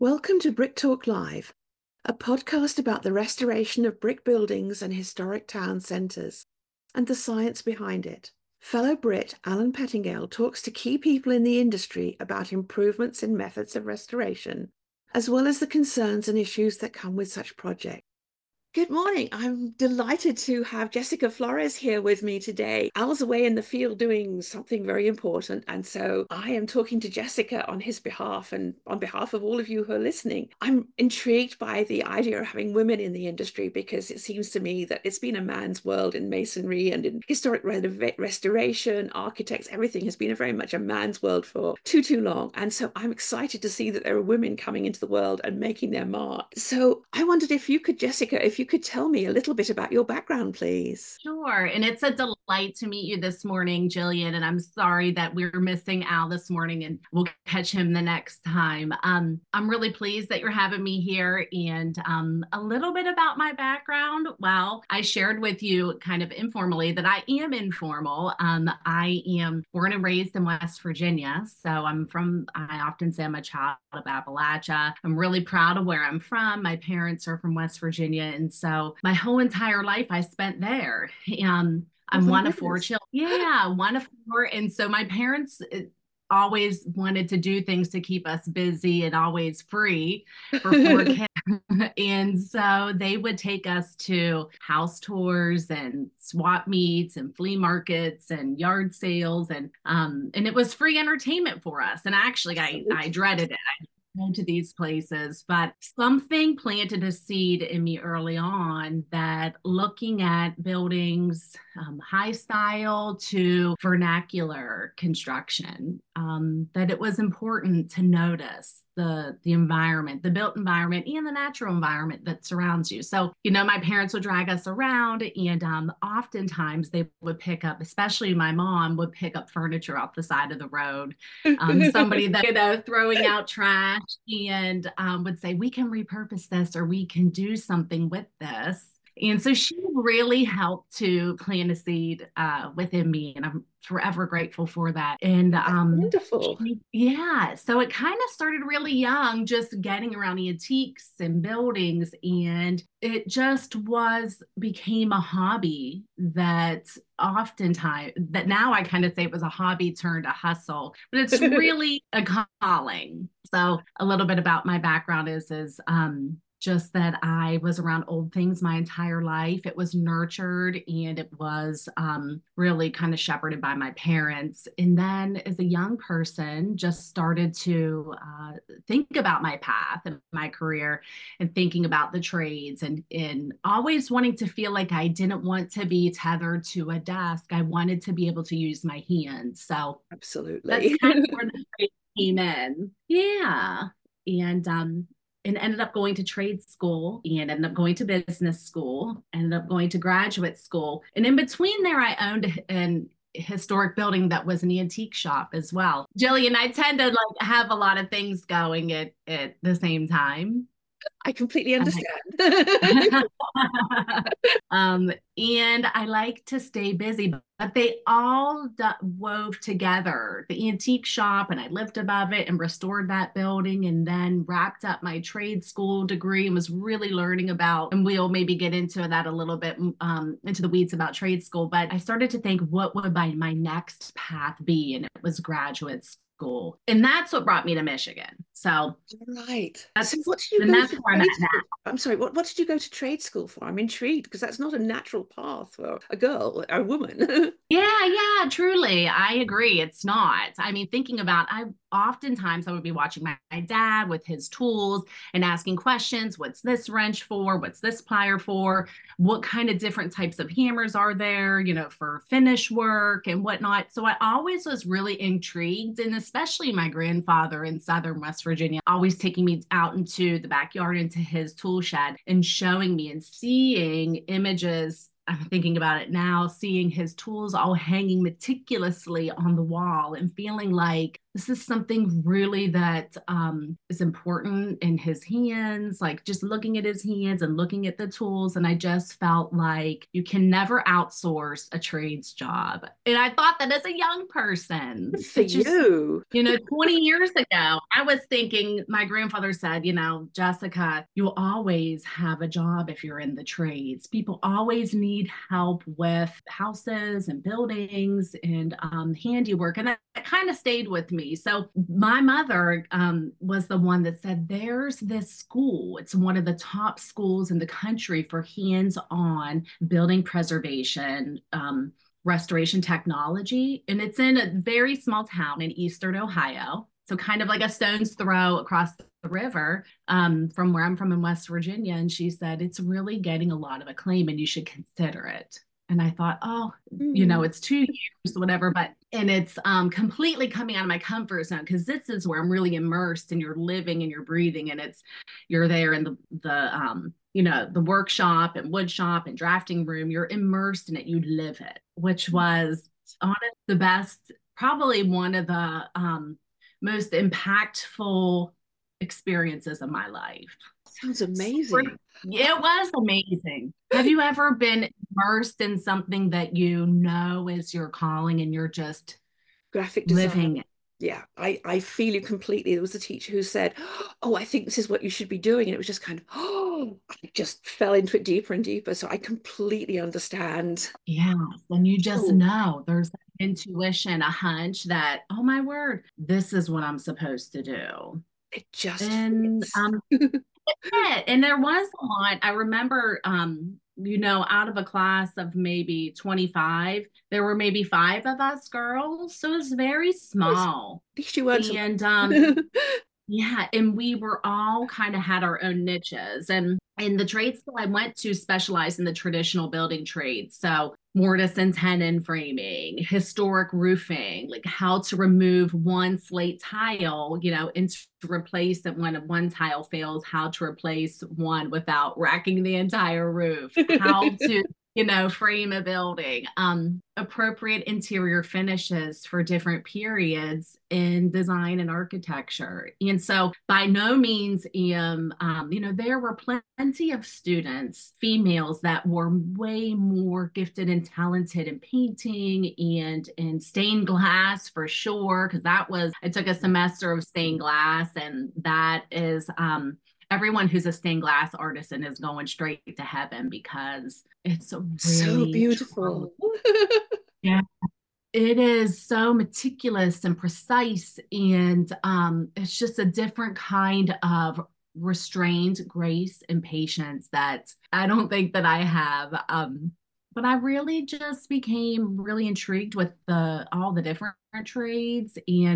Welcome to Brick Talk Live, a podcast about the restoration of brick buildings and historic town centres, and the science behind it. Fellow Brit Alan Pettingale talks to key people in the industry about improvements in methods of restoration, as well as the concerns and issues that come with such projects. Good morning. I'm delighted to have Jessica Flores here with me today. Al's away in the field doing something very important, and so I am talking to Jessica on his behalf and on behalf of all of you who are listening. I'm intrigued by the idea of having women in the industry because it seems to me that it's been a man's world in masonry and in historic restoration, architects, everything has been very much a man's world for too long. And so I'm excited to see that there are women coming into the world and making their mark. So I wondered if you could, Jessica, if you could tell me a little bit about your background, please. Sure. And it's a delight to meet you this morning, Jillian. And I'm sorry that we're missing Al this morning, and we'll catch him the next time. I'm really pleased that you're having me here. And a little bit about my background. Well, I shared with you kind of informally that I am informal. I am born and raised in West Virginia. So I often say I'm a child of Appalachia. I'm really proud of where I'm from. My parents are from West Virginia. And so my whole entire life I spent there. I'm one of four children. Yeah, one of four. And so my parents always wanted to do things to keep us busy and always free for four kids. And so they would take us to house tours and swap meets and flea markets and yard sales. And it was free entertainment for us. And actually, I dreaded it. To these places, but something planted a seed in me early on that looking at buildings, high style to vernacular construction, that it was important to notice the environment, the built environment, and the natural environment that surrounds you. So, my parents would drag us around, and oftentimes they would pick up, especially my mom would pick up furniture off the side of the road. Somebody that throwing out trash and would say, we can repurpose this or we can do something with this. And so she really helped to plant a seed within me, and I'm forever grateful for that. And wonderful. Yeah, so it kind of started really young, just getting around antiques and buildings, and it just became a hobby that oftentimes that now I kind of say it was a hobby turned a hustle, but it's really a calling. So a little bit about my background is just that I was around old things my entire life. It was nurtured and it was really kind of shepherded by my parents. And then as a young person, just started to think about my path and my career and thinking about the trades and always wanting to feel like I didn't want to be tethered to a desk. I wanted to be able to use my hands. So absolutely, that's kind of where the trade came in. Yeah. And ended up going to trade school and ended up going to business school, ended up going to graduate school. And in between there, I owned an historic building that was an antique shop as well. Jillian, I tend to have a lot of things going at the same time. I completely understand. And I like to stay busy, but they all wove together. The antique shop, and I lived above it and restored that building, and then wrapped up my trade school degree and was really learning about, and we'll maybe get into that a little bit, into the weeds about trade school. But I started to think, what would my next path be? And it was graduate school. And that's what brought me to Michigan. So right. That's, so what did you and go that's to where I'm at now. I'm sorry, what did you go to trade school for? I'm intrigued because that's not a natural path for a girl, a woman. Yeah, truly. I agree. It's not. I mean, thinking about, oftentimes I would be watching my dad with his tools and asking questions. What's this wrench for? What's this plier for? What kind of different types of hammers are there, for finish work and whatnot. So I always was really intrigued, and especially my grandfather in Southern West Virginia, always taking me out into the backyard, into his tool shed and showing me and seeing images. I'm thinking about it now, seeing his tools all hanging meticulously on the wall and feeling like this is something really that is important in his hands, like just looking at his hands and looking at the tools. And I just felt like you can never outsource a trades job. And I thought that as a young person, Good for it just, you. 20 years ago, I was thinking, my grandfather said, Jessica, you'll always have a job if you're in the trades. People always need help with houses and buildings and handiwork. And that kind of stayed with me. So my mother was the one that said, there's this school. It's one of the top schools in the country for hands-on building preservation, restoration technology. And it's in a very small town in Eastern Ohio. So kind of like a stone's throw across the river from where I'm from in West Virginia. And she said, it's really getting a lot of acclaim and you should consider it. And I thought, oh, it's 2 years, whatever, and it's completely coming out of my comfort zone because this is where I'm really immersed and you're living and you're breathing and you're there in the workshop and wood shop and drafting room. You're immersed in it. You live it, which was honestly the best, probably one of the most impactful experiences of my life. Sounds amazing. It was amazing. Have you ever been immersed in something that is your calling and you're just Graphic living design. it? Yeah, I feel you completely. There was a teacher who said, "Oh, I think this is what you should be doing." And it was just kind of, I just fell into it deeper and deeper. So I completely understand. Yeah. And you just Oh, know there's an intuition, a hunch that, oh my word, this is what I'm supposed to do. it just And fits. yeah, and there was a lot. I remember, out of a class of maybe 25, there were maybe 5 of us girls. So it was very At small. least you weren't And alone. yeah, and we were all kind of had our own niches. And in the trade school I went to specialize in the traditional building trades. So mortise and tenon framing, historic roofing, like how to remove one slate tile, and to replace it when one tile fails, how to replace one without racking the entire roof, how to frame a building, appropriate interior finishes for different periods in design and architecture. And so by no means there were plenty of students, females, that were way more gifted and talented in painting and in stained glass for sure. Cause I took a semester of stained glass, and that is, everyone who's a stained glass artisan is going straight to heaven because it's So really true. beautiful. Yeah, it is so meticulous and precise, and it's just a different kind of restrained grace and patience that I don't think that I have. But I really just became really intrigued with all the different trades,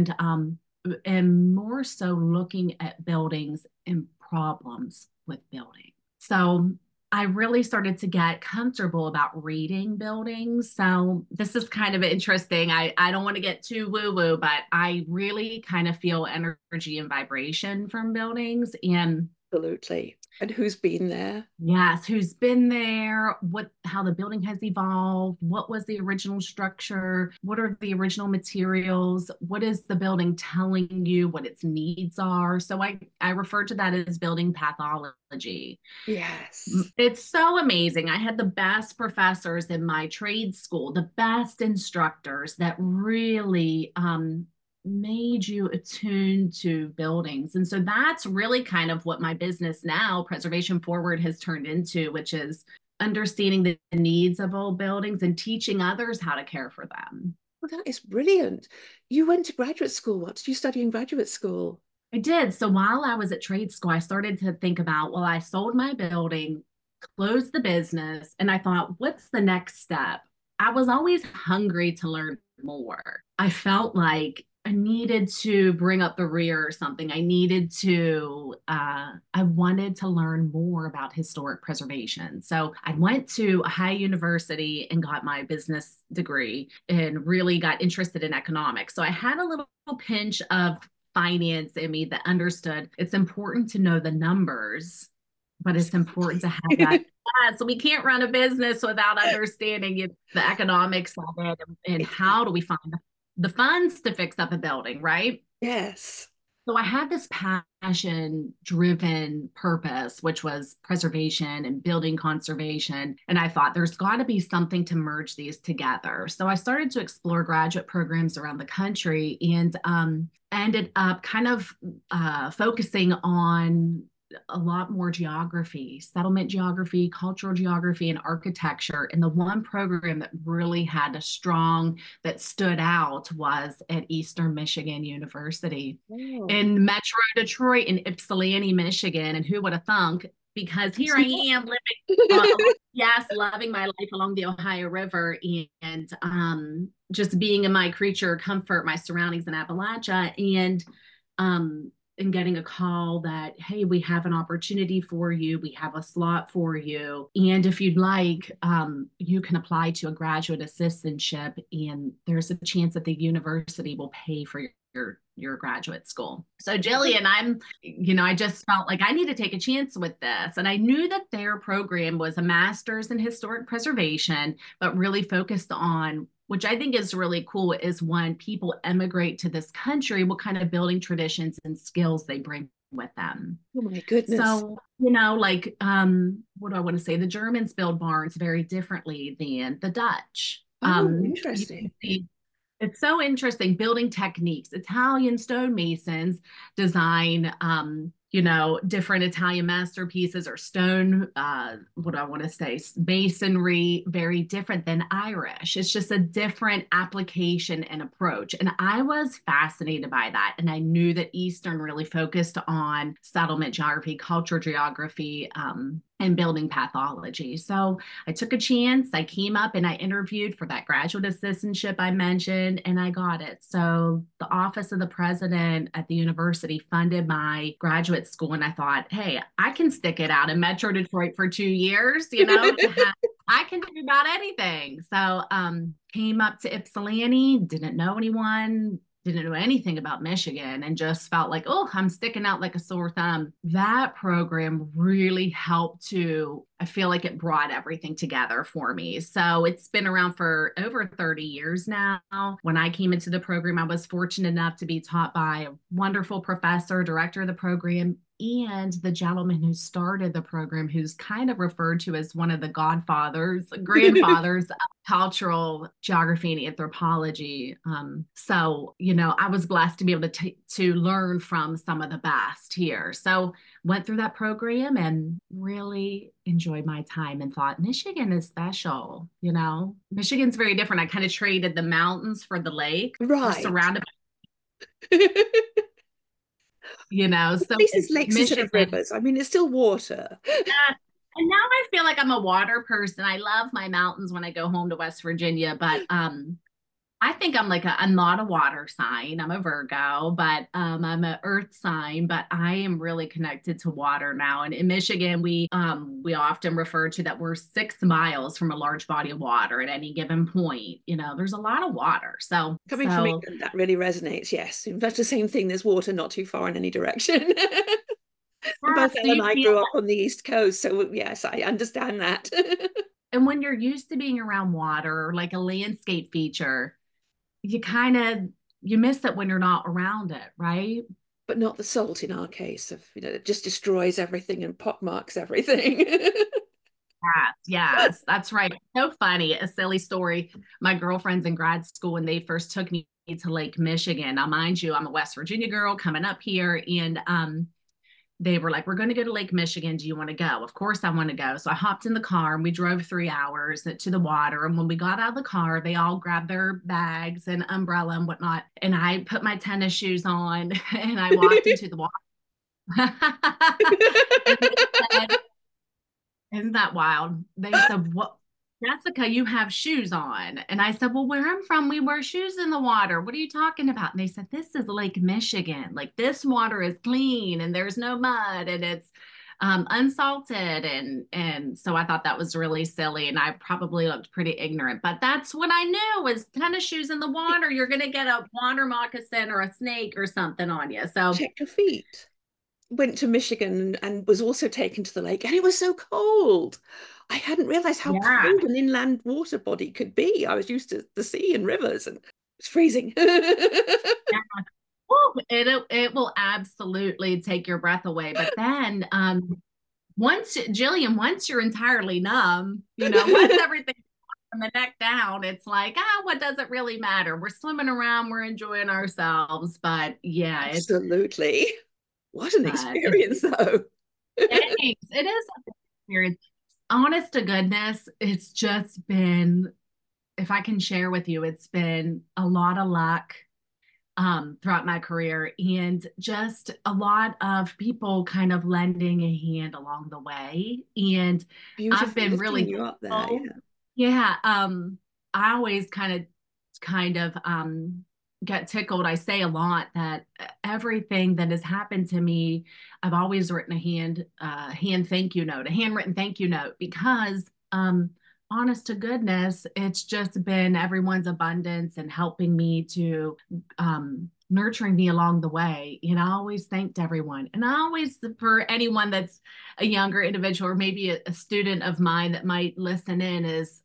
and more so looking at buildings and problems with building. So I really started to get comfortable about reading buildings. So this is kind of interesting. I don't want to get too woo-woo, but I really kind of feel energy and vibration from buildings. And Absolutely. And who's been there? yes, who's been there, how the building has evolved, what was the original structure, what are the original materials, what is the building telling you what its needs are. So I refer to that as building pathology. Yes. It's so amazing. I had the best professors in my trade school, the best instructors that really made you attuned to buildings. And so that's really kind of what my business now, Preservation Forward, has turned into, which is understanding the needs of old buildings and teaching others how to care for them. Well, that is brilliant. You went to graduate school. What did you study in graduate school? I did. So while I was at trade school, I started to think about, well, I sold my building, closed the business, and I thought, what's the next step? I was always hungry to learn more. I felt like I needed to bring up the rear or something. I wanted to learn more about historic preservation. So I went to a high university and got my business degree and really got interested in economics. So I had a little pinch of finance in me that understood it's important to know the numbers, but it's important to have that. So we can't run a business without understanding the economics of it and how do we find the funds to fix up a building, right? Yes. So I had this passion driven purpose, which was preservation and building conservation. And I thought there's got to be something to merge these together. So I started to explore graduate programs around the country and ended up kind of focusing on a lot more geography, settlement geography, cultural geography, and architecture. And the one program that really had a strong, that stood out was at Eastern Michigan University Oh. in Metro Detroit in Ypsilanti, Michigan. And who would have thunk? Because here I am living, yes, loving my life along the Ohio River and just being in my creature comfort, my surroundings in Appalachia. Um, and getting a call that, hey, we have an opportunity for you, we have a slot for you, and if you'd like, you can apply to a graduate assistantship, and there's a chance that the university will pay for your graduate school. So Jillian, I just felt like I need to take a chance with this. And I knew that their program was a master's in historic preservation, but really focused on, which I think is really cool, is when people emigrate to this country, what kind of building traditions and skills they bring with them. Oh my goodness. So, like, what do I want to say? The Germans build barns very differently than the Dutch. Oh, You can interesting. see it's so interesting, building techniques. Italian stonemasons design, different Italian masterpieces or stone, what do I want to say, masonry, very different than Irish. It's just a different application and approach. And I was fascinated by that. And I knew that Eastern really focused on settlement geography, cultural geography, and building pathology. So I took a chance. I came up and I interviewed for that graduate assistantship I mentioned, and I got it. So the office of the president at the university funded my graduate school. And I thought, hey, I can stick it out in Metro Detroit for 2 years, I can do about anything. So came up to Ypsilanti, didn't know anyone, didn't know anything about Michigan, and just felt like, oh, I'm sticking out like a sore thumb. That program really helped I feel like it brought everything together for me. So it's been around for over 30 years now. When I came into the program, I was fortunate enough to be taught by a wonderful professor, director of the program, and the gentleman who started the program, who's kind of referred to as one of the godfathers, grandfathers of cultural geography and anthropology. I was blessed to be able to learn from some of the best here. So went through that program and really enjoyed my time and thought Michigan is special. Michigan's very different. I kind of traded the mountains for the lake. We're Right. surrounded At so least it's lakes instead of Michigan. rivers. I mean, it's still water. And now I feel like I'm a water person. I love my mountains when I go home to West Virginia, but I think I'm not a water sign. I'm a Virgo, but I'm an earth sign, but I am really connected to water now. And in Michigan, we often refer to that we're 6 miles from a large body of water at any given point. There's a lot of water. So Coming from England, that really resonates. Yes. In fact, the same thing. There's water not too far in any direction. Both yes, do Elle and you I feel grew up on the East Coast, so yes, I understand that. and when you're used to being around water, like a landscape feature, you kind of you miss it when you're not around it, right? But not the salt in our case of, it just destroys everything and pockmarks everything. Yes, yes, that's right. So funny. A silly story. My girlfriends in grad school, when they first took me to Lake Michigan. Now, mind you, I'm a West Virginia girl coming up here, and they were like, we're going to go to Lake Michigan. Do you want to go? Of course, I want to go. So I hopped in the car and we drove 3 hours to the water. And when we got out of the car, they all grabbed their bags and umbrella and whatnot. And I put my tennis shoes on and I walked into the water. And they said, isn't that wild? They said, what? Jessica, you have shoes on. And I said, well, where I'm from, we wear shoes in the water. What are you talking about? And they said, this is Lake Michigan. Like this water is clean and there's no mud and it's unsalted. And so I thought that was really silly. And I probably looked pretty ignorant, but that's what I knew was tennis shoes in the water. You're going to get a water moccasin or a snake or something on you. So Check your feet. Went to Michigan and was also taken to the lake, and it was so cold. I hadn't realized how yeah. cold an inland water body could be. I was used to the sea and rivers, and it's freezing. Yeah. it will absolutely take your breath away. But then once Jillian, once you're entirely numb, once everything from the neck down, it's like, what does it really matter? We're swimming around, we're enjoying ourselves. But yeah, Absolutely. What an it's experience, though. thanks. It is an experience. Honest to goodness, it's just been, if I can share with you, it's been a lot of luck throughout my career and just a lot of people kind of lending a hand along the way. And I've Beautiful been really lifting you up there. thankful. Yeah. Yeah. I always kind of get tickled. I say a lot that everything that has happened to me, I've always written a hand thank you note, a handwritten thank you note, because honest to goodness, it's just been everyone's abundance and helping me to nurturing me along the way. I always thanked everyone. And I always, for anyone that's a younger individual or maybe a student of mine that might listen in, is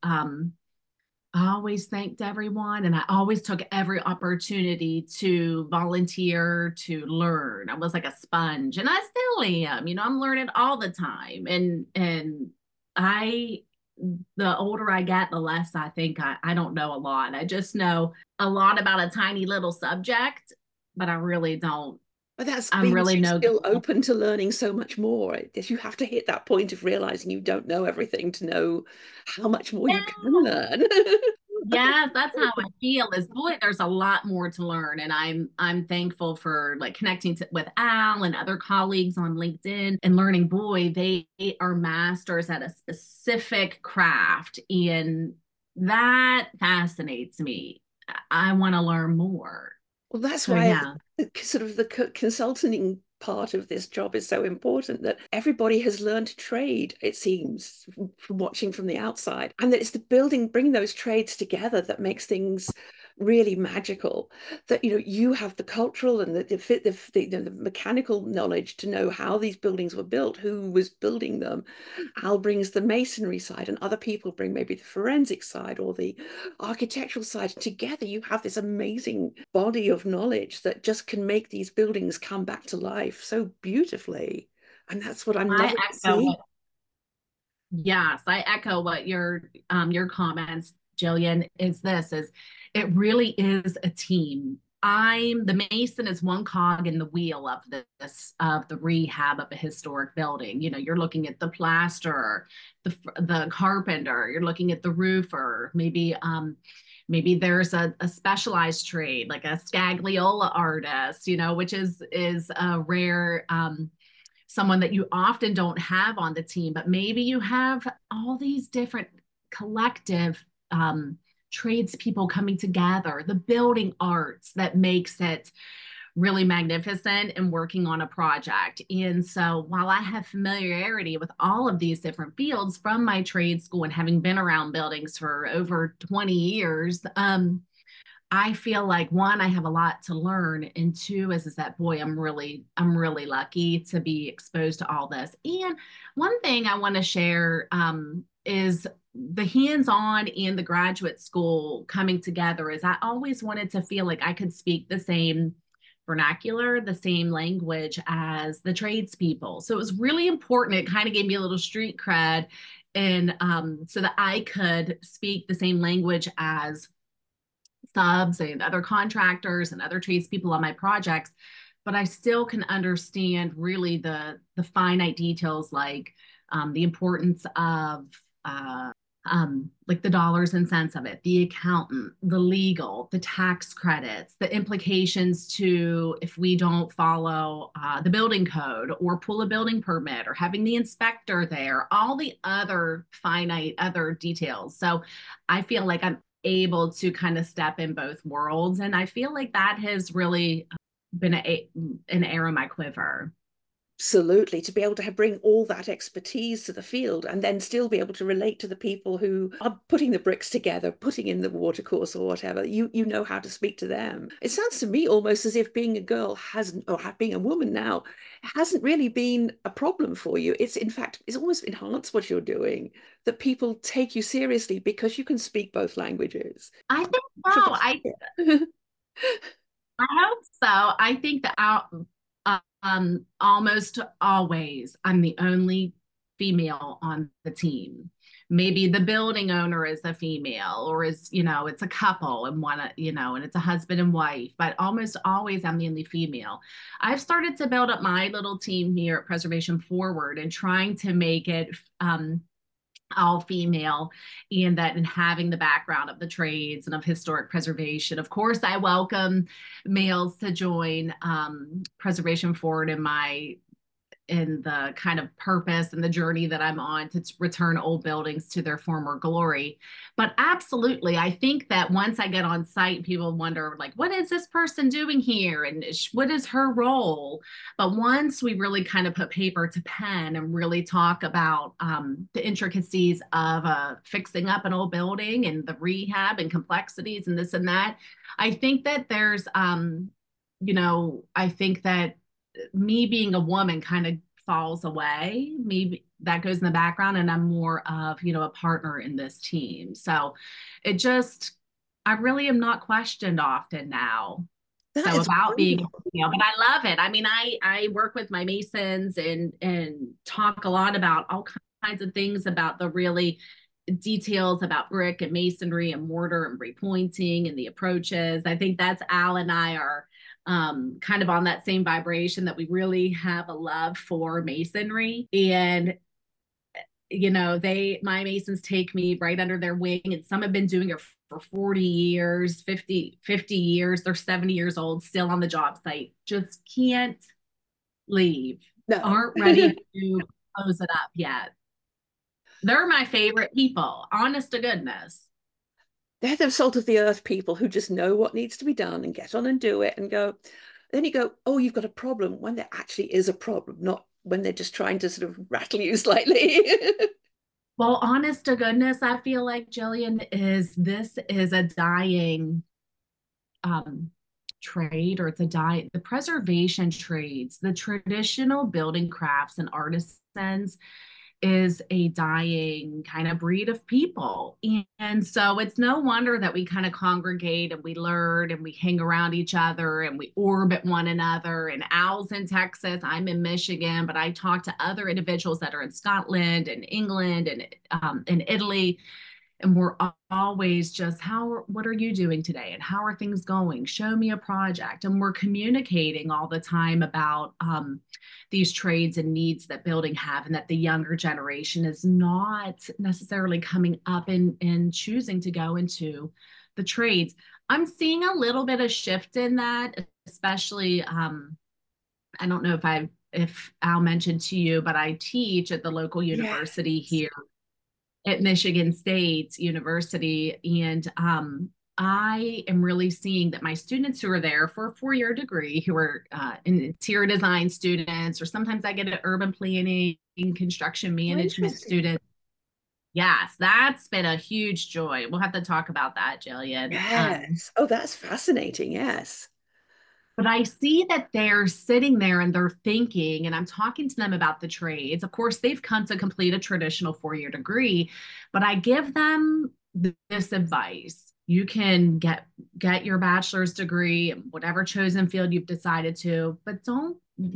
I always thanked everyone and I always took every opportunity to volunteer, to learn. I was like a sponge and I still am. I'm learning all the time. And I the older I get, the less I think I don't know a lot. I just know a lot about a tiny little subject, but I really don't. But that I'm means really you're no. still open to learning so much more. You have to hit that point of realizing you don't know everything to know how much more you can learn. Yes, that's how I feel. Is boy, there's a lot more to learn, and I'm thankful for like connecting with Al and other colleagues on LinkedIn and learning. Boy, they are masters at a specific craft, and that fascinates me. I want to learn more. Well, that's So why yeah. sort of the consulting part of this job is so important, that everybody has learned to trade, it seems, from watching from the outside. And that it's the bringing those trades together that makes things really magical. That, you have the cultural and the mechanical knowledge to know how these buildings were built, who was building them. Al brings the masonry side, and other people bring maybe the forensic side or the architectural side. Together, you have this amazing body of knowledge that just can make these buildings come back to life so beautifully. And that's what I'm I loving to echo see. what Yes, I echo what your comments, Jillian, is it really is a team. The mason is one cog in the wheel of the rehab of a historic building. You're looking at the plasterer, the carpenter, you're looking at the roofer, maybe there's a specialized trade like a scagliola artist, which is a rare someone that you often don't have on the team, but maybe you have all these different collective tradespeople coming together, the building arts that makes it really magnificent and working on a project. And so while I have familiarity with all of these different fields from my trade school and having been around buildings for over 20 years, I feel like one, I have a lot to learn, and two is that boy, I'm really lucky to be exposed to all this. And one thing I want to share is the hands-on and the graduate school coming together. Is I always wanted to feel like I could speak the same vernacular, the same language as the tradespeople. So it was really important. It kind of gave me a little street cred, and so that I could speak the same language as subs and other contractors and other tradespeople on my projects, but I still can understand really the finite details, like the importance of like the dollars and cents of it, the accountant, the legal, the tax credits, the implications to if we don't follow the building code or pull a building permit or having the inspector there, all the other finite other details. So I feel like I'm able to kind of step in both worlds. And I feel like that has really been an arrow in my quiver. Absolutely, to be able to bring all that expertise to the field and then still be able to relate to the people who are putting the bricks together, putting in the watercourse or whatever. You know how to speak to them. It sounds to me almost as if being a girl hasn't, or being a woman now, hasn't really been a problem for you. It's in fact, it's almost enhanced what you're doing, that people take you seriously because you can speak both languages. I think Much of so. a I fear. I hope so. I think that almost always I'm the only female on the team. Maybe the building owner is a female, or it's a couple and and it's a husband and wife, but almost always I'm the only female. I've started to build up my little team here at Preservation Forward and trying to make it all female, and having the background of the trades and of historic preservation. Of course, I welcome males to join Preservation Forward in the kind of purpose and the journey that I'm on to return old buildings to their former glory. But absolutely, I think that once I get on site, people wonder, like, what is this person doing here? And what is her role? But once we really kind of put paper to pen and really talk about the intricacies of fixing up an old building and the rehab and complexities and this and that, I think that I think that me being a woman kind of falls away. Maybe that goes in the background, and I'm more of, a partner in this team. So I really am not questioned often now. That So is about being, wonderful. but I love it. I mean, I work with my masons and talk a lot about all kinds of things about the really details about brick and masonry and mortar and repointing and the approaches. I think that's Al and I are kind of on that same vibration, that we really have a love for masonry. And my masons take me right under their wing, and some have been doing it for 40 years, 50 years. They're 70 years old, still on the job site, just can't leave, No. aren't ready to close it up yet. They're my favorite people, honest to goodness. They're the salt of the earth people who just know what needs to be done and get on and do it and go. Then you go, oh, you've got a problem, when there actually is a problem, not when they're just trying to sort of rattle you slightly. Well, honest to goodness, I feel like, Jillian, this is a dying trade, or the preservation trades, the traditional building crafts and artisans is a dying kind of breed of people. And so it's no wonder that we kind of congregate and we learn and we hang around each other and we orbit one another. And Al's in Texas, I'm in Michigan, but I talk to other individuals that are in Scotland and England and in Italy. And we're always just, what are you doing today? And how are things going? Show me a project. And we're communicating all the time about these trades and needs that building have, and that the younger generation is not necessarily coming up and choosing to go into the trades. I'm seeing a little bit of shift in that, especially, I don't know if Al mentioned to you, but I teach at the local university here at Michigan State University. And I am really seeing that my students who are there for a 4-year degree, who are interior design students, or sometimes I get an urban planning, construction management student. Yes, that's been a huge joy. We'll have to talk about that, Jillian. Yes. Oh, that's fascinating. Yes. But I see that they're sitting there and they're thinking, and I'm talking to them about the trades. Of course, they've come to complete a traditional 4-year degree, but I give them this advice. You can get your bachelor's degree, whatever chosen field you've decided to, but don't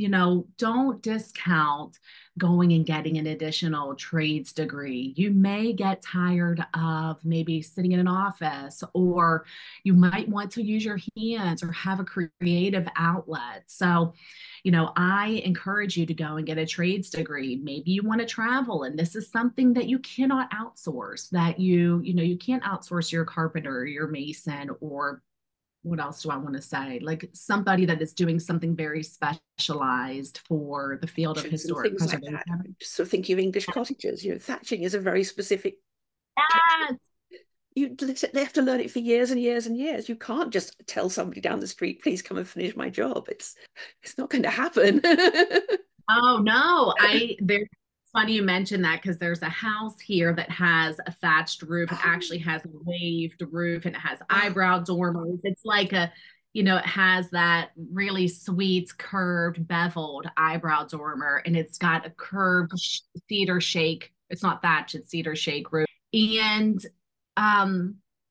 discount going and getting an additional trades degree. You may get tired of maybe sitting in an office, or you might want to use your hands or have a creative outlet. So, I encourage you to go and get a trades degree. Maybe you want to travel, and this is something that you cannot outsource, that you can't outsource your carpenter, or your mason, or what else do I want to say? Like somebody that is doing something very specialized for the field of historic preservation. Like that. Just sort of thinking of English cottages. Thatching is a very specific. Yes. They have to learn it for years and years and years. You can't just tell somebody down the street, please come and finish my job. It's not going to happen. Oh no, there's funny you mentioned that, because there's a house here that has a thatched roof. It actually has a waved roof, and it has eyebrow dormers. It's like it has that really sweet curved beveled eyebrow dormer, and it's got a curved cedar shake. It's not thatch, it's cedar shake roof. And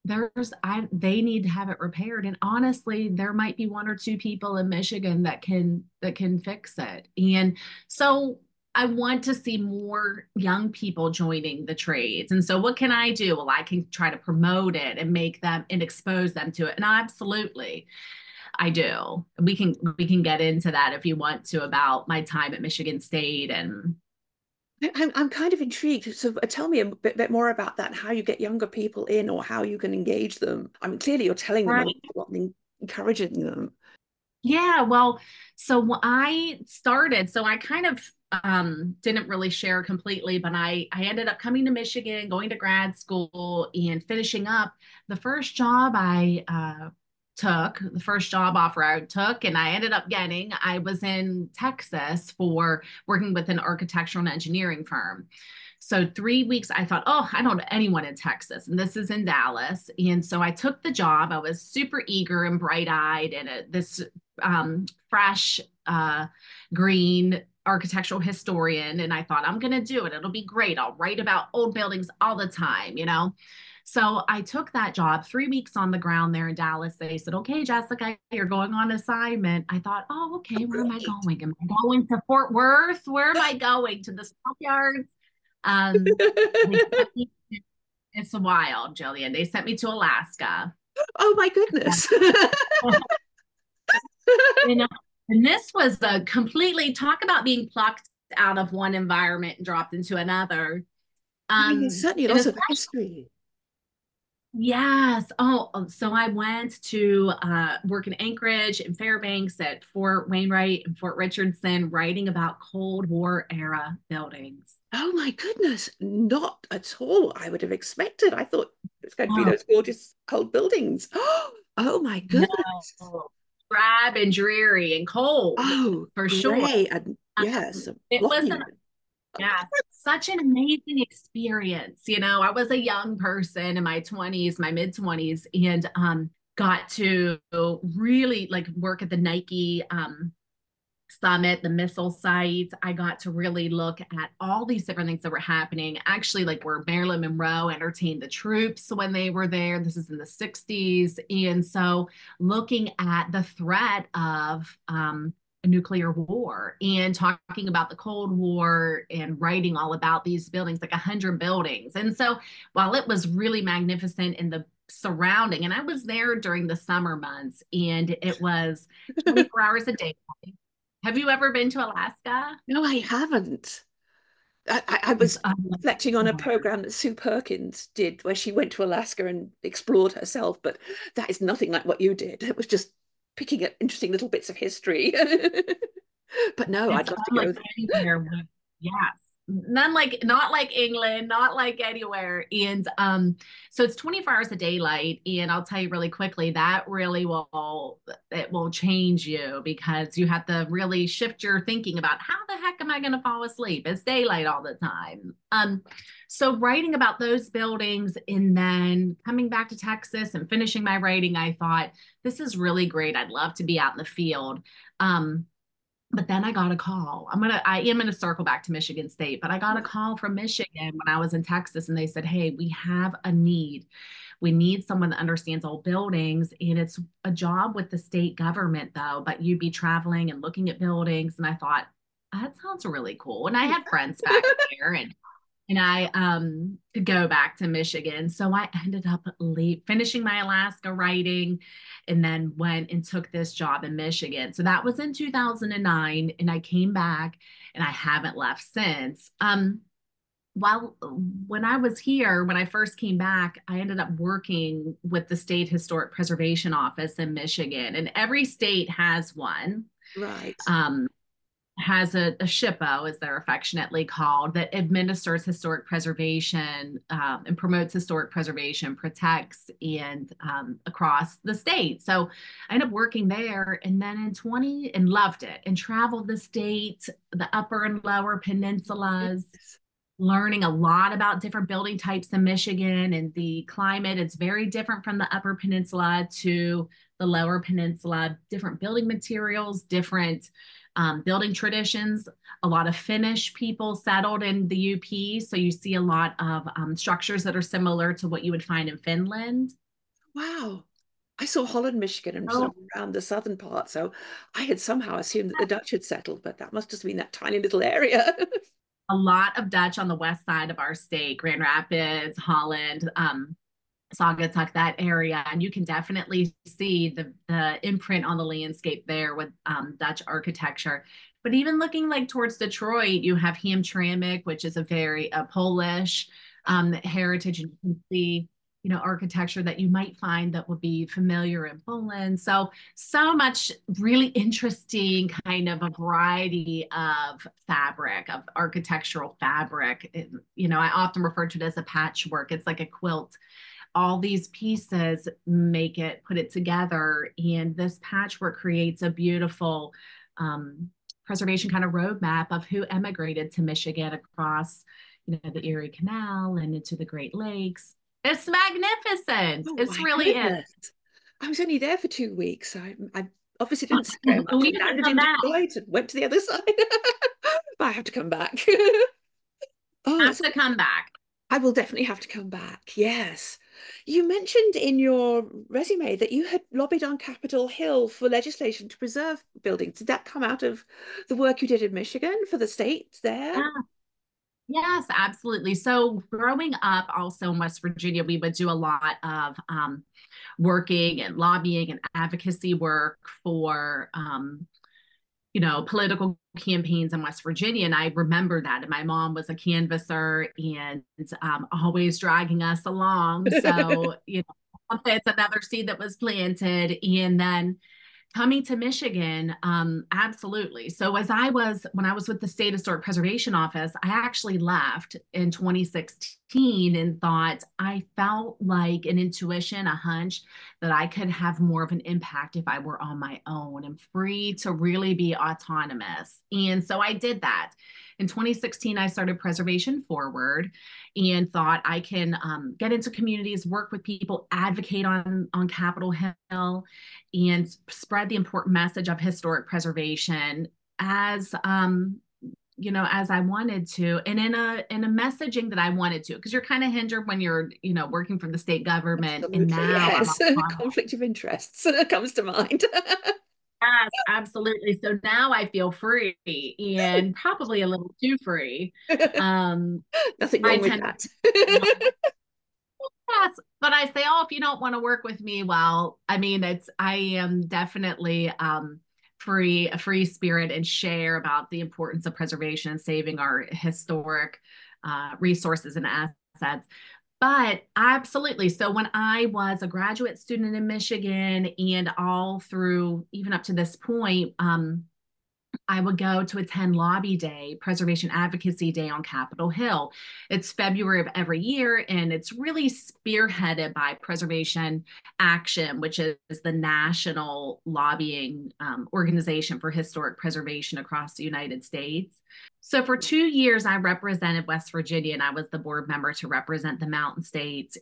they need to have it repaired. And honestly, there might be one or two people in Michigan that can fix it. And so I want to see more young people joining the trades. And so what can I do? Well, I can try to promote it and make them and expose them to it. And absolutely I do. We can get into that if you want to about my time at Michigan State and I'm kind of intrigued. So tell me a bit more about that, how you get younger people in or how you can engage them. I mean, clearly you're telling them a right. lot and encouraging them. Yeah, well, so I started, so I kind of didn't really share completely, but I ended up coming to Michigan, going to grad school, and finishing up the first job I took, the first job offer I took, and I ended up getting. I was in Texas for working with an architectural and engineering firm. So 3 weeks, I thought, oh, I don't know anyone in Texas, and this is in Dallas. And so I took the job. I was super eager and bright-eyed, and this fresh green architectural historian. And I thought, I'm going to do it. It'll be great. I'll write about old buildings all the time, you know? So I took that job, 3 weeks on the ground there in Dallas. They said, okay, Jessica, you're going on assignment. I thought, oh, okay, where am I Great. going? Am I going to Fort Worth? Where am I going? To the stockyards? Um, they sent me, it's wild, Jillian. They sent me to Alaska. Oh my goodness. You know, and this was a completely talk about being plucked out of one environment and dropped into another. I mean, there's certainly And lots of especially, history. yes. So I went to work in Anchorage and Fairbanks at Fort Wainwright and Fort Richardson, writing about Cold War era buildings. Oh my goodness. Not at all. I would have expected. I thought it's going to be Oh, those gorgeous old buildings. Oh my goodness. no. Drab and dreary and cold Oh, for sure. great. And yes, a It was an monument. Yeah, such an amazing experience. I was a young person in my 20s, my mid 20s, and got to really like work at the Nike summit, the missile site. I got to really look at all these different things that were happening. Actually, like where Marilyn Monroe entertained the troops when they were there. This is in the 60s. And so looking at the threat of a nuclear war and talking about the Cold War and writing all about these buildings, like 100 buildings. And so while it was really magnificent in the surrounding, and I was there during the summer months, and it was 24 hours a day. Have you ever been to Alaska? No, I haven't. I It's was reflecting on a program that Sue Perkins did where she went to Alaska and explored herself, but that is nothing like what you did. It was just picking up interesting little bits of history. But no, I'd It's love to unlike go there. anywhere. Yes. Not like England, not like anywhere. And so it's 24 hours of daylight. And I'll tell you really quickly, that really will change you because you have to really shift your thinking about how the heck am I going to fall asleep? It's daylight all the time. So writing about those buildings and then coming back to Texas and finishing my writing, I thought, this is really great. I'd love to be out in the field. But then I got a call. I am gonna circle back to Michigan State, but I got a call from Michigan when I was in Texas, and they said, "Hey, we have a need. We need someone that understands old buildings, and it's a job with the state government, though. But you'd be traveling and looking at buildings." And I thought, that sounds really cool. And I had friends back there, and I could go back to Michigan. So I ended up finishing my Alaska writing and then went and took this job in Michigan. So that was in 2009. And I came back and I haven't left since. While when I was here, when I first came back, I ended up working with the State Historic Preservation Office in Michigan. And every state has one. Right. Um, has a SHPO, as they're affectionately called, that administers historic preservation and promotes historic preservation, protects, and across the state. So I ended up working there, and then and loved it, and traveled the state, the upper and lower peninsulas, Yes. learning a lot about different building types in Michigan and the climate. It's very different from the upper peninsula to the lower peninsula, different building materials, different building traditions. A lot of Finnish people settled in the UP. So you see a lot of structures that are similar to what you would find in Finland. Wow. I saw Holland, Michigan, and sort So of around the southern part. So I had somehow assumed that the Dutch had settled, but that must just mean that tiny little area. a lot of Dutch on the west side of our state, Grand Rapids, Holland, Saugatuck, that area, and you can definitely see the imprint on the landscape there with Dutch architecture. But even looking like towards Detroit, you have Hamtramck, which is a very Polish heritage, and you can see, you know, architecture that you might find that would be familiar in Poland. So much really interesting kind of a variety of fabric, of architectural fabric. You know, I often refer to it as a patchwork. It's like a quilt. All these pieces make it, put it together, and this patchwork creates a beautiful preservation kind of roadmap of who emigrated to Michigan across, you know, the Erie Canal and into the Great Lakes. It's magnificent. Oh It's my really is. goodness. I was only there for 2 weeks. I obviously didn't see very much. We I need to landed come in back. Detroit and went to the other side. But I have to come back. Oh, Have that's, to come back. I will definitely have to come back. Yes. You mentioned in your resume that you had lobbied on Capitol Hill for legislation to preserve buildings. Did that come out of the work you did in Michigan for the state there? Yeah. Yes, absolutely. So growing up also in West Virginia, we would do a lot of working and lobbying and advocacy work for you know, political campaigns in West Virginia. And I remember that. And my mom was a canvasser and always dragging us along. So, you know, it's another seed that was planted. And then coming to Michigan, absolutely. So when I was with the State Historic Preservation Office, I actually left in 2016 and thought I felt like an intuition, a hunch that I could have more of an impact if I were on my own and free to really be autonomous. And so I did that. In 2016, I started Preservation Forward and thought I can get into communities, work with people, advocate on Capitol Hill, and spread the important message of historic preservation as you know, as I wanted to, and in a messaging that I wanted to, because you're kind of hindered when you're, you know, working for the state government. And Absolutely, now I'm yes. on. Conflict of interests comes to mind. Yes, absolutely. So now I feel free and probably a little too free. Um, Nothing I wrong with tend to, that. yes, but I say, oh, if you don't want to work with me, well, I mean, I am definitely a free spirit, and share about the importance of preservation and saving our historic resources and assets. But absolutely. So when I was a graduate student in Michigan and all through even up to this point, I would go to attend Lobby Day, Preservation Advocacy Day on Capitol Hill. It's February of every year, and it's really spearheaded by Preservation Action, which is the national lobbying organization for historic preservation across the United States. So for 2 years, I represented West Virginia, and I was the board member to represent the Mountain States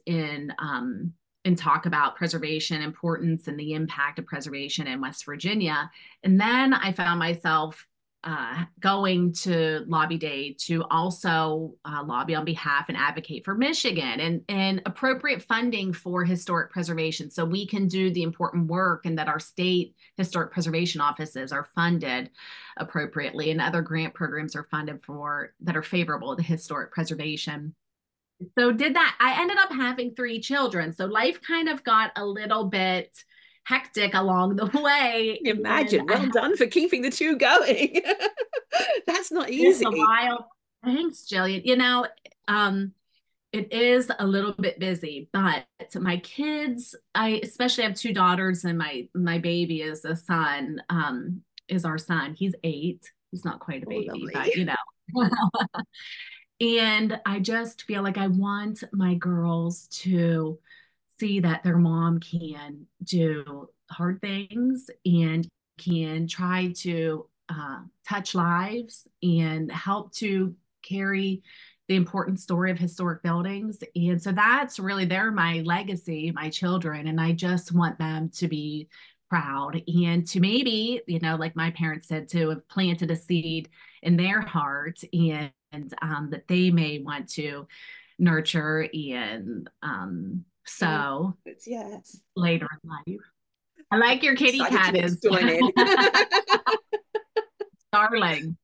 in talk about preservation importance and the impact of preservation in West Virginia. And then I found myself going to Lobby Day to also lobby on behalf and advocate for Michigan and appropriate funding for historic preservation so we can do the important work, and that our state historic preservation offices are funded appropriately and other grant programs are funded for that are favorable to historic preservation. So did that. I ended up having 3 children. So life kind of got a little bit hectic along the way. And Imagine. Well done for keeping the two going. That's not it's a easy. while. Thanks, Jillian. You know, it is a little bit busy, but my kids, I especially have 2 daughters, and my baby is a son, is our son. He's 8. He's not quite a Oh, baby, lovely. but you know. And I just feel like I want my girls to see that their mom can do hard things and can try to touch lives and help to carry the important story of historic buildings. And so that's really, they're my legacy, my children. And I just want them to be proud and to maybe, you know, like my parents said, to have planted a seed in their heart, and that they may want to nurture and Oh, So yes. later in life. I like your kitty Excited to cat get to is join in. darling.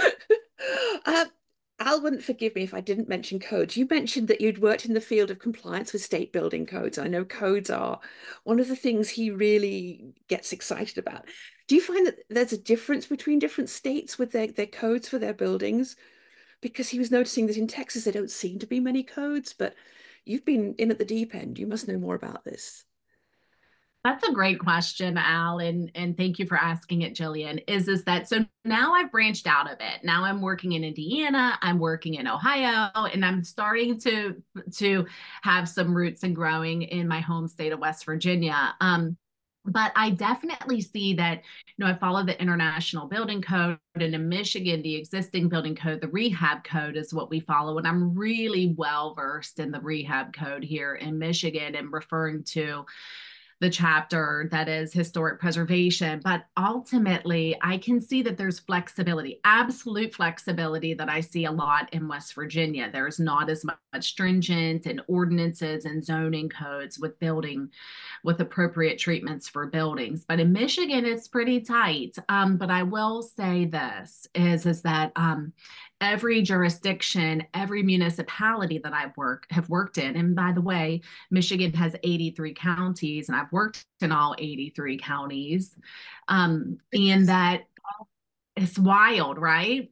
uh, Al wouldn't forgive me if I didn't mention codes. You mentioned that you'd worked in the field of compliance with state building codes. I know codes are one of the things he really gets excited about. Do you find that there's a difference between different states with their codes for their buildings? Because he was noticing that in Texas there don't seem to be many codes, but you've been in at the deep end. You must know more about this. That's a great question, Al, and thank you for asking it, Jillian. Is that so now I've branched out of it. Now I'm working in Indiana, I'm working in Ohio, and I'm starting to have some roots and growing in my home state of West Virginia. But I definitely see that, I follow the International Building Code, and in Michigan, the existing building code, the rehab code is what we follow. And I'm really well versed in the rehab code here in Michigan and referring to the chapter that is historic preservation. But ultimately, I can see that there's flexibility, absolute flexibility that I see a lot in West Virginia. There's not as much stringent and ordinances and zoning codes with appropriate treatments for buildings. But in Michigan, it's pretty tight. But I will say this is that every jurisdiction, every municipality that have worked in, and by the way, Michigan has 83 counties, and I've worked in all 83 counties. And that it's wild, right?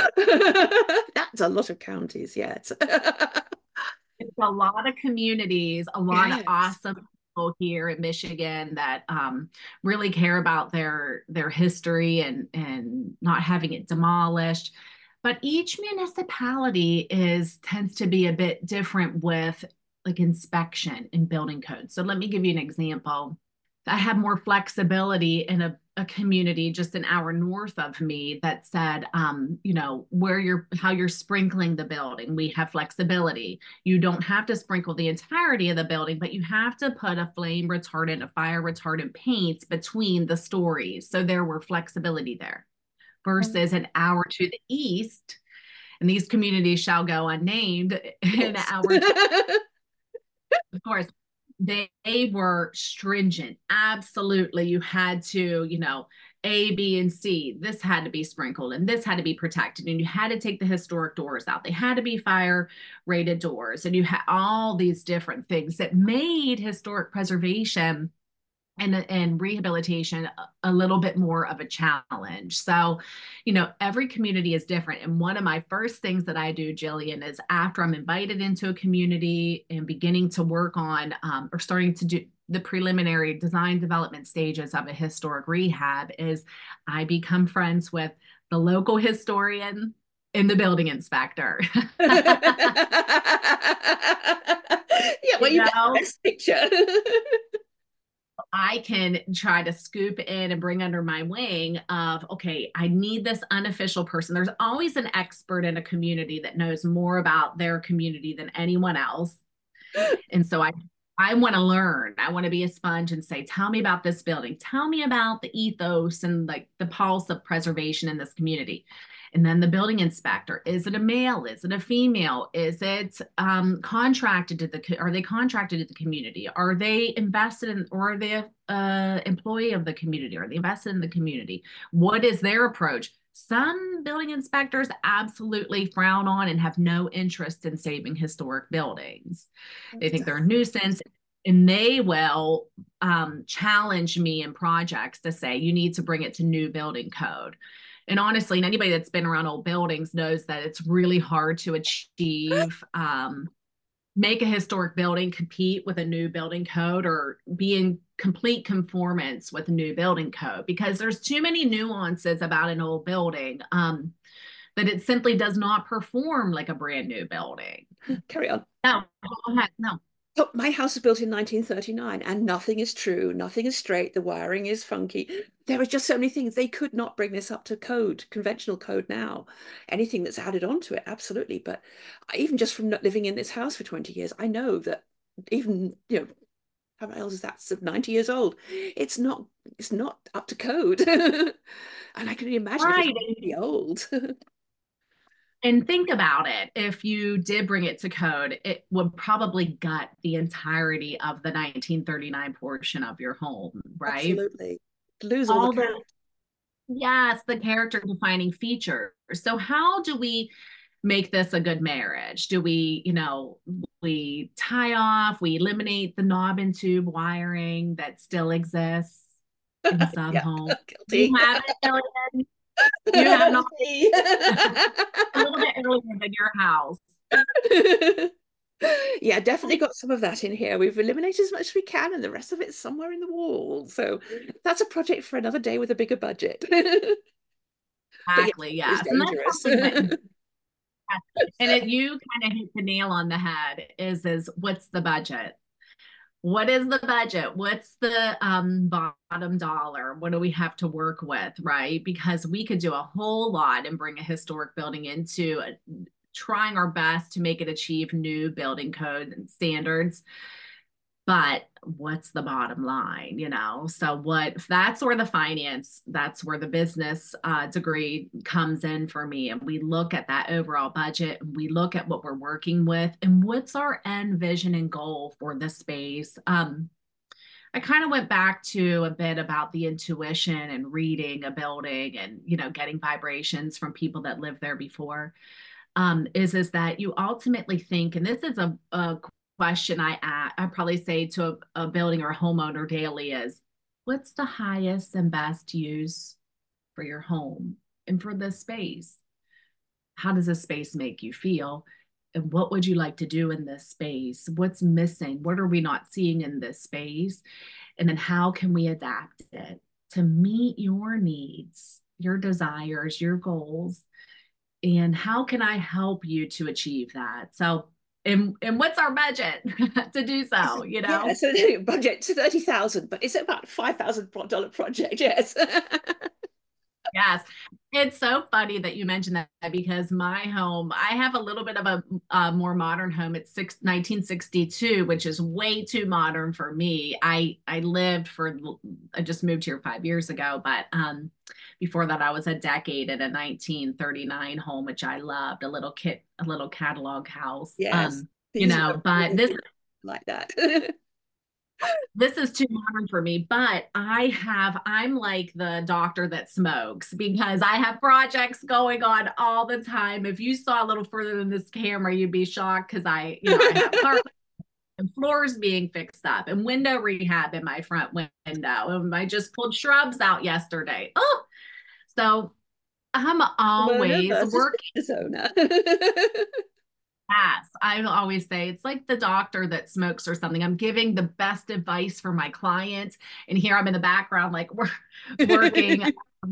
That's a lot of counties, yes. It's a lot of communities, a lot of Yes. awesome people here in Michigan that really care about their history and not having it demolished. But each municipality tends to be a bit different with like inspection and building codes. So let me give you an example. I have more flexibility in a community just an hour north of me that said, how you're sprinkling the building. We have flexibility. You don't have to sprinkle the entirety of the building, but you have to put a flame retardant, a fire retardant paint between the stories. So there were flexibility there versus an hour to the east. And these communities shall go unnamed an Yes. hour to of course, they were stringent. Absolutely. You had to, A, B, and C. This had to be sprinkled and this had to be protected. And you had to take the historic doors out. They had to be fire rated doors. And you had all these different things that made historic preservation and rehabilitation a little bit more of a challenge. So, every community is different. And one of my first things that I do, Jillian, is after I'm invited into a community and beginning to work on or starting to do the preliminary design development stages of a historic rehab, is I become friends with the local historian and the building inspector. Yeah, well, you you get the know, best picture. I can try to scoop in and bring under my wing of, okay, I need this unofficial person. There's always an expert in a community that knows more about their community than anyone else. And so I want to learn. I want to be a sponge and say, tell me about this building. Tell me about the ethos and like the pulse of preservation in this community. And then the building inspector, is it a male? Is it a female? Is it contracted to are they contracted to the community? Are they invested in, or are they employee of the community? Are they invested in the community? What is their approach? Some building inspectors absolutely frown on and have no interest in saving historic buildings. They think they're a nuisance, and they will challenge me in projects to say, you need to bring it to new building code. And honestly, and anybody that's been around old buildings knows that it's really hard to achieve, make a historic building compete with a new building code or be in complete conformance with a new building code, because there's too many nuances about an old building that it simply does not perform like a brand new building. Carry on. No, go ahead. No. Oh, my house was built in 1939 and nothing is true. Nothing is straight. The wiring is funky. There are just so many things. They could not bring this up to code, conventional code now. Anything that's added onto it, absolutely. But even just from living in this house for 20 years, I know that even, how old is that? So 90 years old. It's not up to code. And I can imagine if it's Right. really old. And think about it. If you did bring it to code, it would probably gut the entirety of the 1939 portion of your home, right? Absolutely. Lose all the All the, character. yes, the character defining features. So, how do we make this a good marriage? Do we, we tie off, we eliminate the knob and tube wiring that still exists in some Yeah, homes? You guilty. have it, Jillian. You have not Guilty. a little bit earlier than your house. Yeah, definitely got some of that in here. We've eliminated as much as we can, and the rest of it's somewhere in the wall. So that's a project for another day with a bigger budget. But yes, Exactly, it is yes. And that's dangerous. something that, and it, you kind of hit the nail on the head is what's the budget? What is the budget? What's the bottom dollar? What do we have to work with, right? Because we could do a whole lot and bring a historic building into trying our best to make it achieve new building code and standards. But what's the bottom line, So what that's where the finance, that's where the business degree comes in for me. And we look at that overall budget, and we look at what we're working with and what's our end vision and goal for the space. I kind of went back to a bit about the intuition and reading a building and, getting vibrations from people that lived there before. Is that you ultimately think, and this is a question I probably say to a building or a homeowner daily, is what's the highest and best use for your home and for the space? How does this space make you feel? And what would you like to do in this space? What's missing? What are we not seeing in this space? And then how can we adapt it to meet your needs, your desires, your goals? And how can I help you to achieve that? So, and what's our budget to do so, Yeah, so the budget to 30,000, but it's about $5,000 project, yes. Yes. It's so funny that you mentioned that because my home, I have a little bit of a more modern home. It's 1962, which is way too modern for me. I just moved here 5 years ago, but before that, I was a decade in a 1939 home, which I loved, a little catalog house. Yes, these are But really like that. this is too modern for me, but I'm like the doctor that smokes because I have projects going on all the time. If you saw a little further than this camera, you'd be shocked because I have carpet and floors being fixed up and window rehab in my front window. And I just pulled shrubs out yesterday. Oh, so I'm Homeowner always versus working. business owner. Yes, I always say it's like the doctor that smokes or something. I'm giving the best advice for my client, and here I'm in the background, like we're working.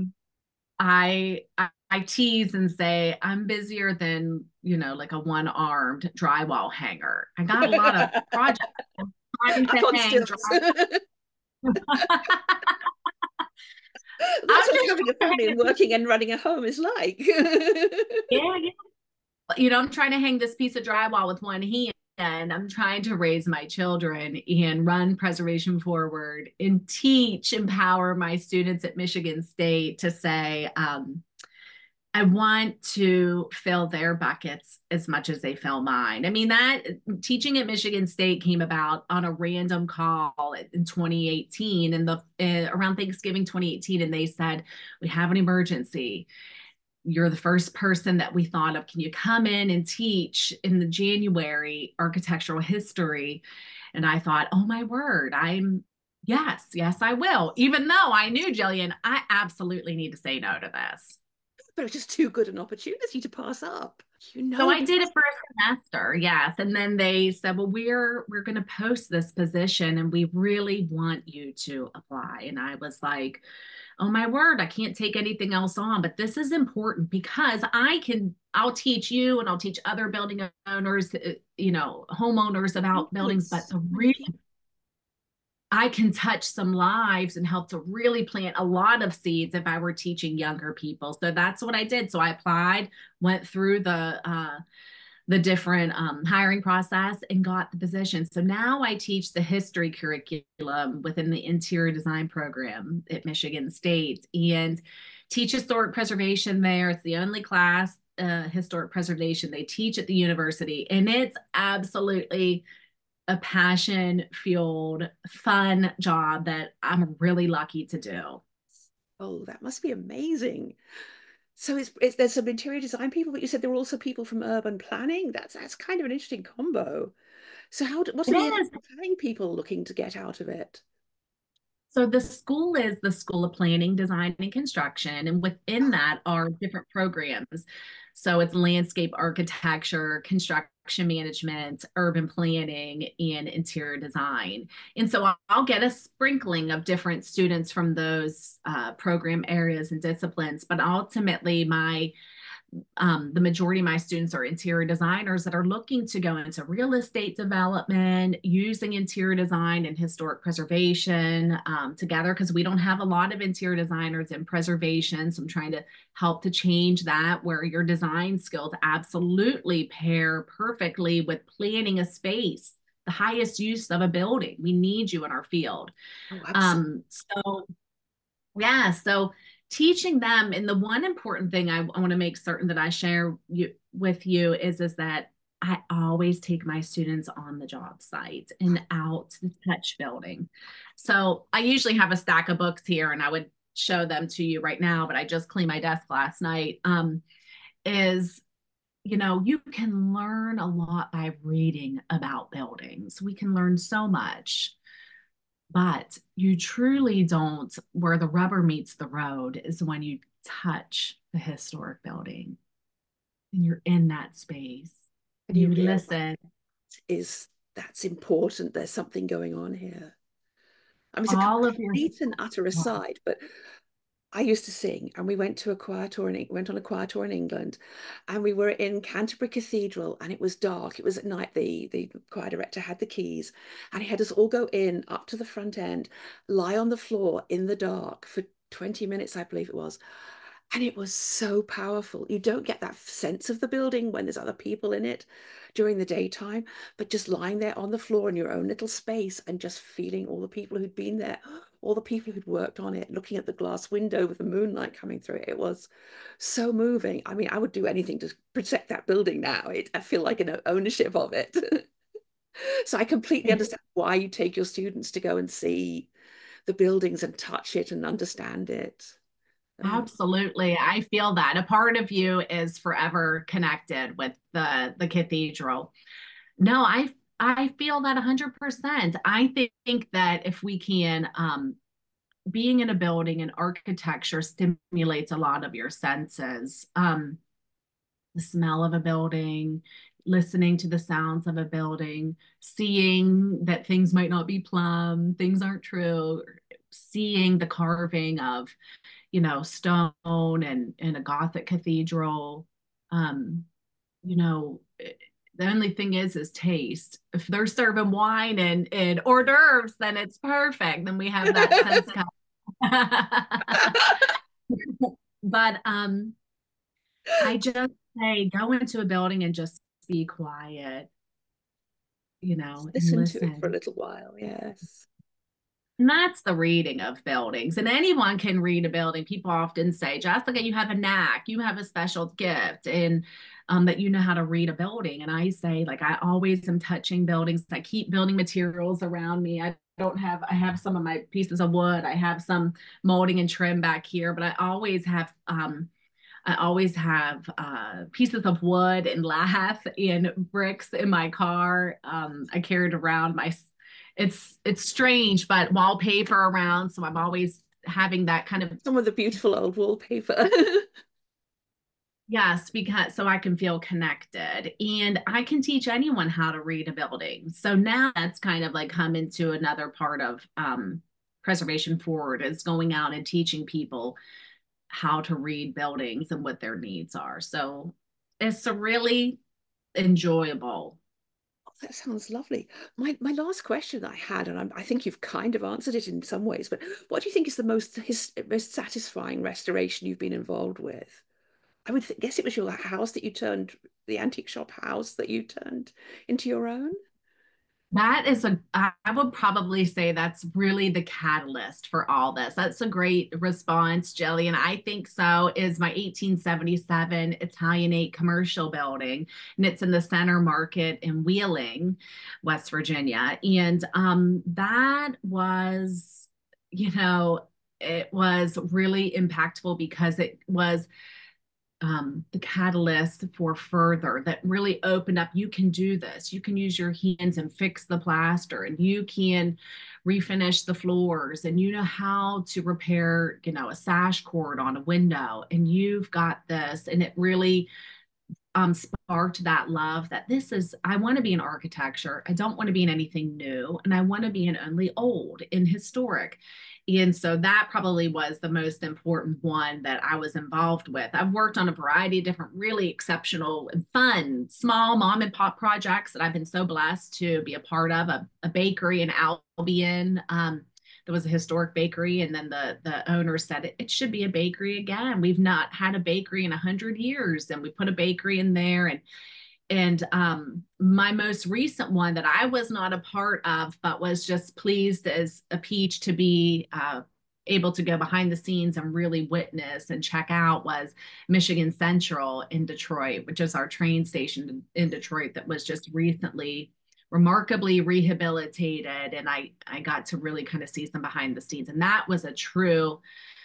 I tease and say I'm busier than like a one-armed drywall hanger. I got a lot of projects. I'm trying to Up on hang stilts. That's I'm what just having a family and working and running a home is like. yeah, yeah. I'm trying to hang this piece of drywall with one hand. And I'm trying to raise my children and run preservation forward and empower my students at Michigan State to say, I want to fill their buckets as much as they fill mine. I mean, that teaching at Michigan State came about on a random call in 2018 and around Thanksgiving 2018. And they said, we have an emergency. You're the first person that we thought of. Can you come in and teach in the January architectural history? And I thought, oh my word, yes, I will. Even though I knew, Jillian, I absolutely need to say no to this. But it's just too good an opportunity to pass up. So I did it for a semester, yes. And then they said, well, we're going to post this position and we really want you to apply. And I was like, oh my word, I can't take anything else on, but this is important because I'll teach you and I'll teach other building owners, homeowners about buildings, but I can touch some lives and help to really plant a lot of seeds if I were teaching younger people. So that's what I did. So I applied, went through the different hiring process and got the position. So now I teach the history curriculum within the interior design program at Michigan State and teach historic preservation there. It's the only class historic preservation. They teach at the university, and it's absolutely a passion fueled, fun job that I'm really lucky to do. Oh, that must be amazing. So it's there's some interior design people, but you said there were also people from urban planning. That's kind of an interesting combo. So what It are the is. planning people looking to get out of it? So the school is the School of Planning, Design, and Construction, and within that are different programs. So it's landscape architecture, construction management, urban planning, and interior design. And so I'll get a sprinkling of different students from those program areas and disciplines, but ultimately the majority of my students are interior designers that are looking to go into real estate development, using interior design and historic preservation together, because we don't have a lot of interior designers in preservation. So I'm trying to help to change that, where your design skills absolutely pair perfectly with planning a space, the highest use of a building. We need you in our field. Oh, absolutely. So yeah, so teaching them, and the one important thing I want to make certain that I share with you is that I always take my students on the job site and out to touch building. So I usually have a stack of books here, and I would show them to you right now, but I just cleaned my desk last night. Is you can learn a lot by reading about buildings. We can learn so much, but you truly don't. Where the rubber meets the road is when you touch the historic building and you're in that space And and you you realize listen. is that's important. There's something going on here. I mean, it's a All of your complete and utter aside, but I used to sing, and we went to a choir tour in went on a choir tour in England, and we were in Canterbury Cathedral, and it was dark. It was at night. The choir director had the keys, and he had us all go in up to the front end, lie on the floor in the dark for 20 minutes, I believe it was. And it was so powerful. You don't get that sense of the building when there's other people in it during the daytime, but just lying there on the floor in your own little space and just feeling all the people who'd been there, all the people who'd worked on it, looking at the glass window with the moonlight coming through it. It was so moving. I mean, I would do anything to protect that building now. I feel like an ownership of it. So I completely understand why you take your students to go and see the buildings and touch it and understand it. Absolutely. I feel that a part of you is forever connected with the cathedral. No, I feel that 100%. I think that if we can being in a building and architecture stimulates a lot of your senses. The smell of a building, listening to the sounds of a building, seeing that things might not be plumb, things aren't true, seeing the carving of, stone and in a Gothic cathedral. Um, you know, the only thing is taste. If they're serving wine and hors d'oeuvres, then it's perfect. Then we have that sense. But I just say go into a building and just be quiet, and Listen to it for a listen. little while. Yes. And that's the reading of buildings. And anyone can read a building. People often say, Jessica, you have a knack, you have a special gift, and that you know how to read a building. And I say, like, I always am touching buildings. I keep building materials around me. I have some of my pieces of wood. I have some molding and trim back here, but I always have pieces of wood and lath and bricks in my car. I carried around it's strange, but wallpaper around. So I'm always having that kind of, Some of the beautiful old wallpaper. yes, because so I can feel connected and I can teach anyone how to read a building. So now that's kind of like come into another part of preservation forward is going out and teaching people how to read buildings and what their needs are. So it's a really enjoyable. Oh, that sounds lovely. My last question that I had, and I think you've kind of answered it in some ways, but what do you think is the most satisfying restoration you've been involved with? I would guess it was your house that you turned, the antique shop house that you turned into your own. That is I would probably say that's really the catalyst for all this. That's a great response, Jillian. I think so. Is my 1877 Italianate commercial building, and it's in the Center Market in Wheeling, West Virginia. And that was, you know, it was really impactful because it was the catalyst for further that really opened up. You can do this. You can use your hands and fix the plaster, and you can refinish the floors, and you know how to repair, you know, a sash cord on a window, and you've got this. And it really sparked that love that this is, I want to be in architecture. I don't want to be in anything new. And I want to be in only old and historic. And so that probably was the most important one that I was involved with. I've worked on a variety of different, really exceptional and fun, small mom and pop projects that I've been so blessed to be a part of. A bakery in Albion. There was a historic bakery, and then the owner said it should be a bakery again. We've not had a bakery in 100 years, and we put a bakery in there. And my most recent one that I was not a part of, but was just pleased as a peach to be able to go behind the scenes and really witness and check out, was Michigan Central in Detroit, which is our train station in Detroit that was just recently remarkably rehabilitated. And I got to really kind of see some behind the scenes. And that was a true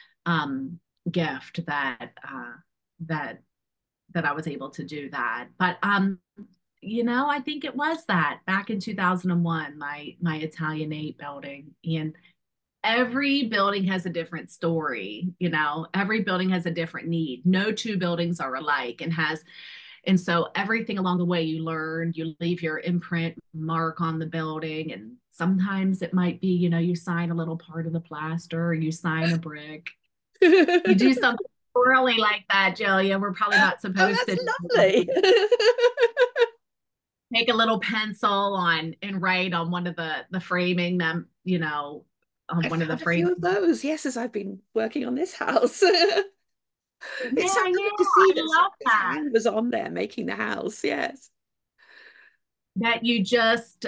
gift that I was able to do that. But you know, I think it was that back in 2001, my Italianate building. And every building has a different story, you know, every building has a different need. No two buildings are alike, and so everything along the way you learn, you leave your imprint mark on the building. And sometimes it might be, you know, you sign a little part of the plaster, or you sign a brick. You do something really like that, Julia. We're probably not supposed Oh, to that's lovely. take a little pencil on and write on one of the framing them, you know, on I've one of the had a few frames. of those, yes, as I've been working on this house. It's so Yeah, yeah, lovely to see I that love somebody's that. hand was on there making the house. Yes. That you just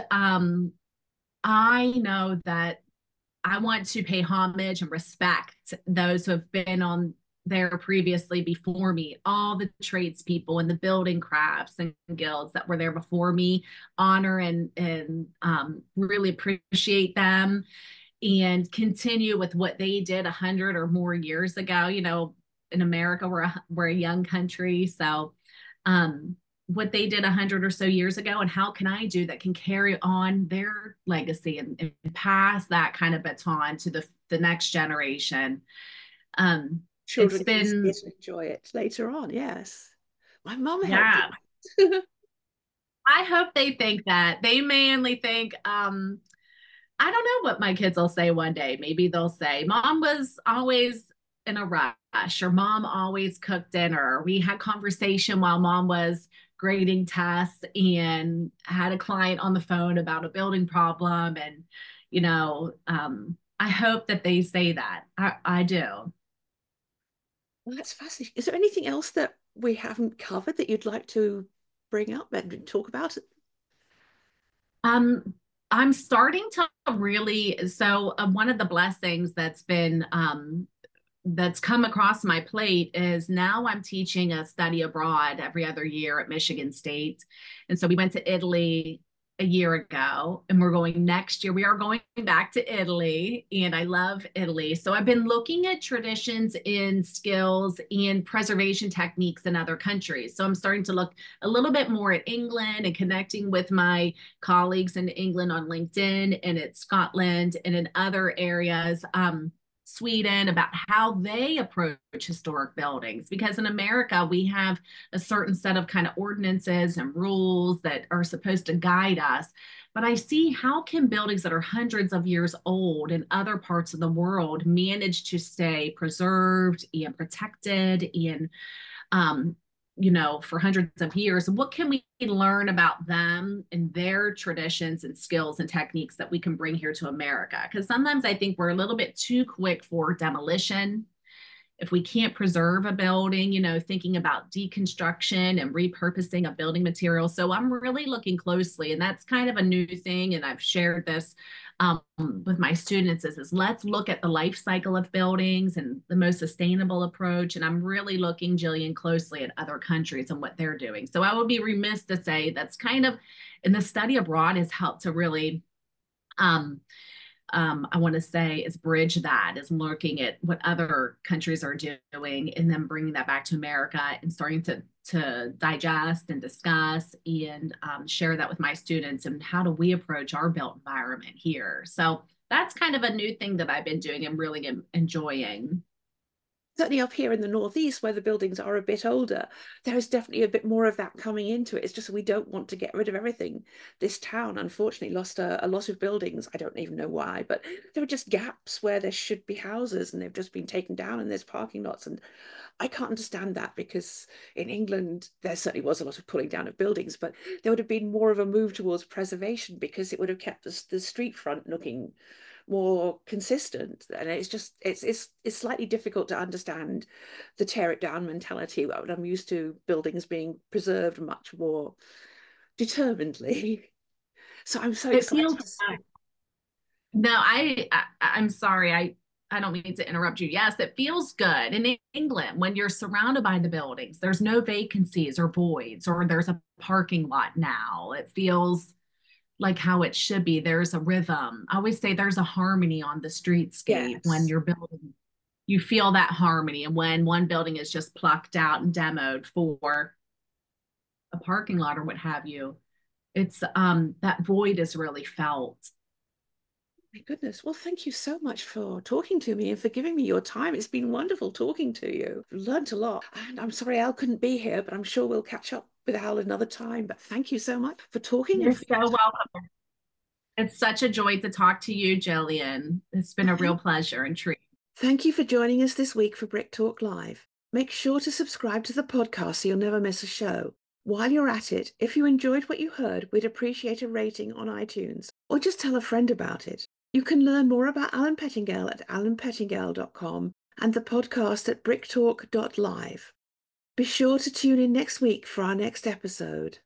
I know that I want to pay homage and respect those who have been on there previously before me, all the tradespeople and the building crafts and guilds that were there before me, honor and really appreciate them, and continue with what they did 100 or more years ago. You know, in America, we're a young country. So um, what they did 100 or so years ago, and how can I do that can carry on their legacy and pass that kind of baton to the next generation. It's Children can see been, it and enjoy it later on. Yes. My mum helped yeah, it. I hope they think that. They may only think, I don't know what my kids will say one day. Maybe they'll say, Mom was always in a rush, or Mom always cooked dinner. We had conversation while Mom was grading tests and had a client on the phone about a building problem. And, you know, I hope that they say that. I do. Well, that's fascinating. Is there anything else that we haven't covered that you'd like to bring up and talk about? Um, I'm starting to really, so one of the blessings that's come across my plate is now I'm teaching a study abroad every other year at Michigan State. And so we went to Italy a year ago, and we're going next year. We are going back to Italy, and I love Italy. So I've been looking at traditions in skills and preservation techniques in other countries. So I'm starting to look a little bit more at England and connecting with my colleagues in England on LinkedIn, and at Scotland and in other areas. Sweden, about how they approach historic buildings. Because in America, we have a certain set of kind of ordinances and rules that are supposed to guide us. But I see, how can buildings that are hundreds of years old in other parts of the world manage to stay preserved and protected and um, you know, for hundreds of years? What can we learn about them and their traditions and skills and techniques that we can bring here to America? Because sometimes I think we're a little bit too quick for demolition if we can't preserve a building, thinking about deconstruction and repurposing of building materials. So I'm really looking closely, and that's kind of a new thing. And I've shared this with my students is let's look at the life cycle of buildings and the most sustainable approach. And I'm really looking, Jillian, closely at other countries and what they're doing. So I would be remiss to say that's kind of, and the study abroad has helped to really I want to say is bridge that, is looking at what other countries are doing and then bringing that back to America and starting to digest and discuss and share that with my students, and how do we approach our built environment here. So that's kind of a new thing that I've been doing and really enjoying. Certainly up here in the Northeast, where the buildings are a bit older, there is definitely a bit more of that coming into it. It's just we don't want to get rid of everything. This town, unfortunately, lost a lot of buildings. I don't even know why, but there are just gaps where there should be houses and they've just been taken down and there's parking lots. And I can't understand that, because in England, there certainly was a lot of pulling down of buildings, but there would have been more of a move towards preservation, because it would have kept the street front looking more consistent. And it's slightly difficult to understand the tear it down mentality. But I'm used to buildings being preserved much more determinedly. So I'm so It excited feels to see. no, I'm sorry. I don't mean to interrupt you. Yes, it feels good in England when you're surrounded by the buildings. There's no vacancies or voids, or there's a parking lot now. It feels like how it should be. There's a rhythm. I always say there's a harmony on the streetscape when Yes. you're building. You feel that harmony. And when one building is just plucked out and demoed for a parking lot or what have you, it's that void is really felt. My goodness. Well, thank you so much for talking to me and for giving me your time. It's been wonderful talking to you. I've learned a lot. And I'm sorry Al couldn't be here, but I'm sure we'll catch up with Al another time. But thank you so much for talking You're and for so your welcome. It's such a joy to talk to you, Jillian. It's been a time. real pleasure and treat. Thank you for joining us this week for Brick Talk Live. Make sure to subscribe to the podcast so you'll never miss a show. While you're at it, if you enjoyed what you heard, we'd appreciate a rating on iTunes, or just tell a friend about it. You can learn more about Alan Pettingale at alanpettingale.com and the podcast at bricktalk.live. Be sure to tune in next week for our next episode.